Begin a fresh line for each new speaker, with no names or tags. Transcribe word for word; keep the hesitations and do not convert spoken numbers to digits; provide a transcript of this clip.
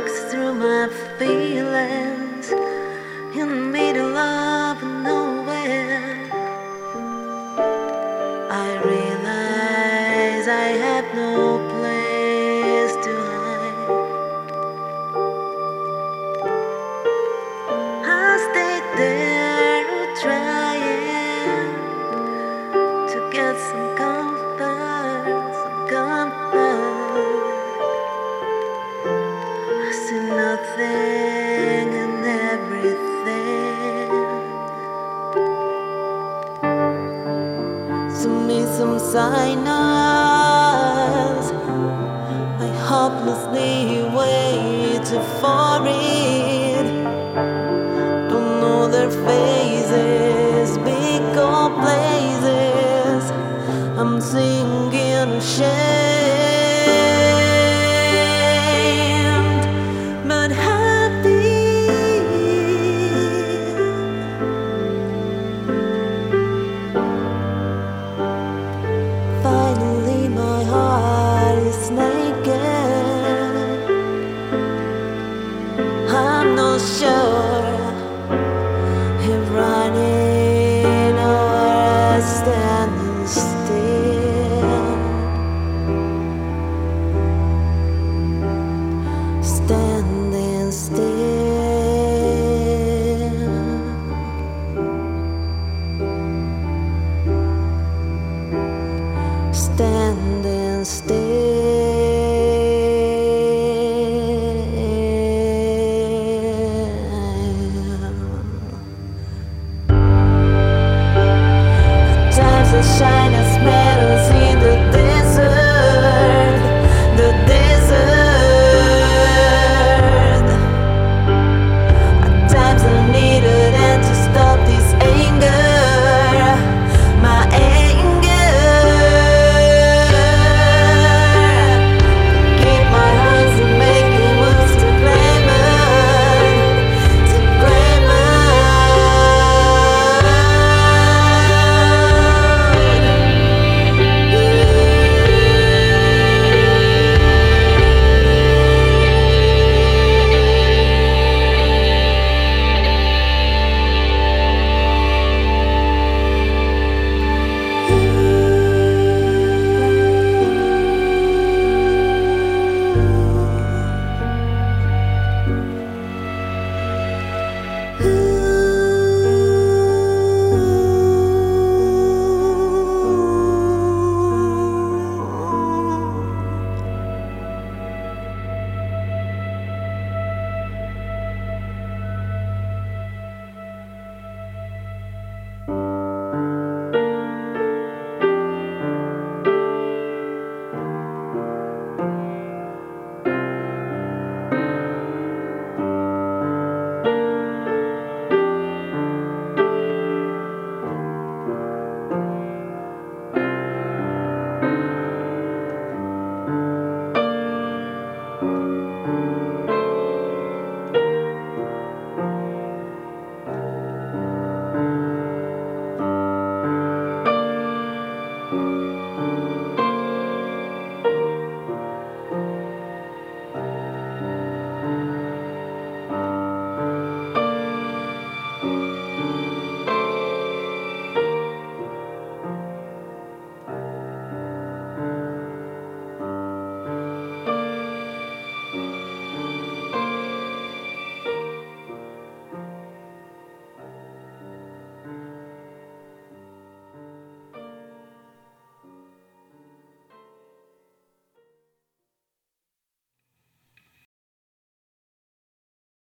looks through my feelings in the middle of nowhere. I realize I have no place to hide. I stayed there trying to get some comfort, some comfort. I see nothing and everything. Send me some signals. I hopelessly wait for it. Don't know their faces, big old places. I'm sinking ashamed, but happy. Finally, my heart is naked. I'm not sure